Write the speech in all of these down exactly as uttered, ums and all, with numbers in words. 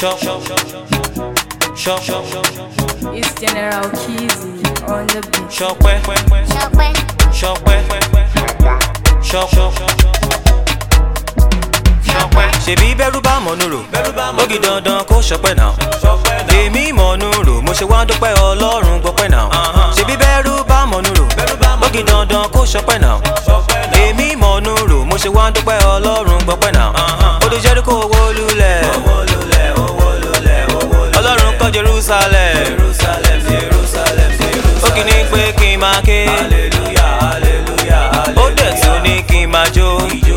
Shop, shop, shop, shop. It's General Kizzy on the beat. Shop, where, Shop where, shop, where, shop, shop, shop, where. Ṣebí bẹ́rù bá mọ̀nú rò, ó di dandan kó ṣọpẹ́ náà. Èmi mọ̀nú rò, mo ṣe wá dúpẹ́ Ọlọ́run gbọ́pẹ́ náà. Ṣebí bẹ́rù bá mọ̀nú rò, ó di dandan kó ṣọpẹ́ náà. Èmi mọ̀nú rò, mo ṣe wá dúpẹ́ Ọlọ́run gbọ́pẹ́ náà. Ó di Jẹ́ríkò owó lulẹ̀, Ọlọ́run kọ́ Jerusalem. Ó kì í ní pé kí n máa ké, ó dẹ̀ tún ní kí n máa jó.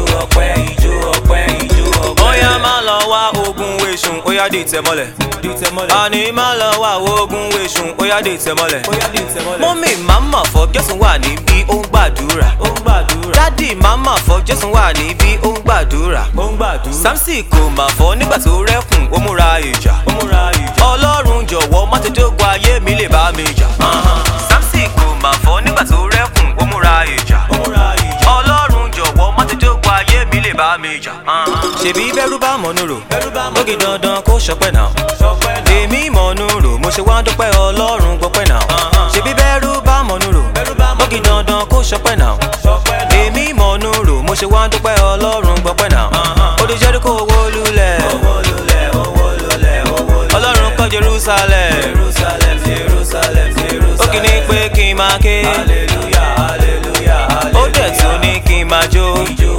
Óyá má lọ wá ogun wéṣùn, óyá dì tẹ̀ mọ́lẹ̀. Àní má lọ wá ogun wéṣùn, óyá dì tẹ̀ mọ́lẹ̀. Mọ́mì màmá fọ́ Jésù wà níbí ó ń gbàdúrà. Dádì màmá fọ́ Jésù wà níbí ó ń gbàdúrà. Samson kò mà fọ́ nígbà tó rẹ́kùn ó múra ìjà. Ọlọ́run jọ̀wọ́ má ti dógun ayé mi lè bá mi jà. Samson kò mà fọ́ nígbà tó rẹ́kùn ó múra ìjà. Ọlọ́run jọ̀wọ́ má ti dógun ayé mi lè bá mi jà. Ṣebí bẹ́rù bá mọ̀nú rò, ó di dandan kó ṣọpẹ́ náà. Èmi mọ̀nú rò, mo ṣe wá dúpẹ́ Ọlọ́run gbọ́pẹ́ náà. Ṣebí bẹ́rù bá mọ̀nú rò, ó di dandan kó ṣọpẹ́ náà. Èmi mọ̀nú rò, mo ṣe wá dúpẹ́ Ọlọ́run gbọ́pẹ́ náà. Ó di Jẹ́ríkò owó lulẹ̀, Ọlọ́run kọ́ Jerusalem. Ó kì í ní pé kí n máa ké, ó dẹ̀ tún ní kí n máa jó.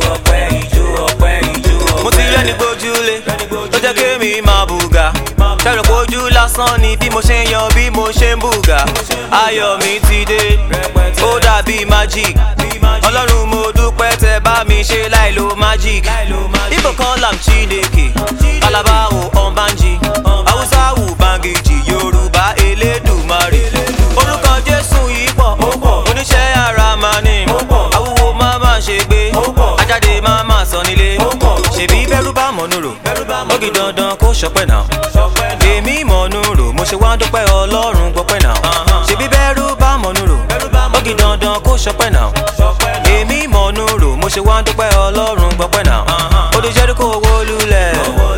Mo ti rẹ́ni gbójúlé, ó jẹ́ kémi máa bùgà. Tẹ̀rọ kojú lásán ni bí mo ṣe ń yan bí mo ṣe ń bùgà. Ayọ̀ mi ti dé, ó dàbí magic. Ọlọ́run mo dúpẹ́ tẹ bá mi ṣe láì lo magic. Igbo kan làm Chineke, Calabar o Ọ̀nbánjí, Hausa wù Bangiji, Yorùbá Elédùmarè. Orúkọ Jésù yìí pọ̀, oníṣẹ́ ara máa ní. Awúwo máa máa ṣe gbé, ajáde máa máa sọ nílé. Ṣebí bẹ́rù bá mọ̀nú rò, ó di dandan kó ṣọpẹ́ náà. Èmi mọ̀nú rò, mo ṣe wá dúpẹ́ Ọlọ́run gbọ́pẹ́ náà. Ṣebí bẹ́rù bá mọ̀nú rò, ó di dandan kó ṣọpẹ́ náà. Èmi mọ̀nú rò, mo ṣe wá dúpẹ́ Ọlọ́run gbọ́pẹ́ náà. Ó di Jẹ́ríkò owó lulẹ̀,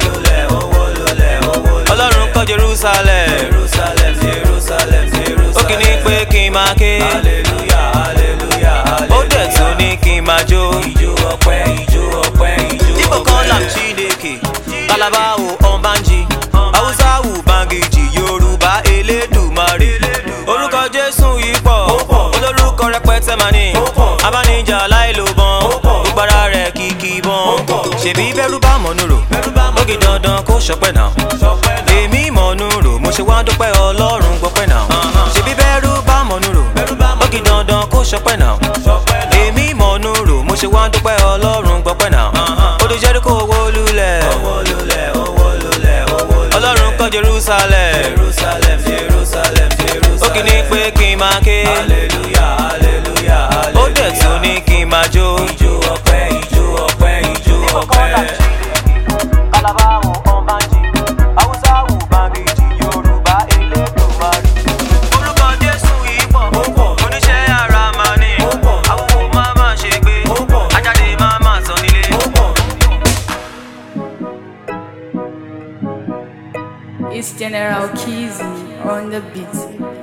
Ọlọ́run kọ́ Jerusalem. Ó kì í ní pé kí n máa ké, ó dẹ̀ tún ní kí n máa jó. Igbo kan làm Chineke, Calabar o Ọ̀nbánjí, Hausa wù Bangiji, Yorùbá Elédùmarè. Orúkọ Jésù yìí pọ̀, olórúkọ rẹpẹtẹ mà ní. Abánijà láìlo bọn, gbogbo ara rẹ̀ kìkì bọn. Ṣebí bẹ́rù bá mọ̀nú rò, ó di dandan kó ṣọpẹ́ náà. Èmi mọ̀nú rò, mo ṣe wá dúpẹ́ Ọlọ́run gbọ́pẹ́ náà. Ṣebí bẹ́rù bá mọ̀nú rò, ó di dandan kó ṣọpẹ́ náà. Èmi mọ̀nú rò, mo ṣe wá dúpẹ́ Ọlọ́run gbọ́pẹ́ náà. Ó di Jẹ́ríkò owó lulẹ̀, Ọlọ́run kọ́ Jerusalem. Ó kì í ní pé kí n máa ké, ó dẹ̀ tún ní kí n máa jó. Calabar o Ọ̀nbánjí, Hausa wù Bangiji, Yorùbá Elédùmarè. Orúkọ Jésù yìí pọ̀, oníṣẹ́ ara máa ní. Awúwo máa máa ṣe gbé, ajáde máa máa sọ nílé. It's General Kizzy on the beat.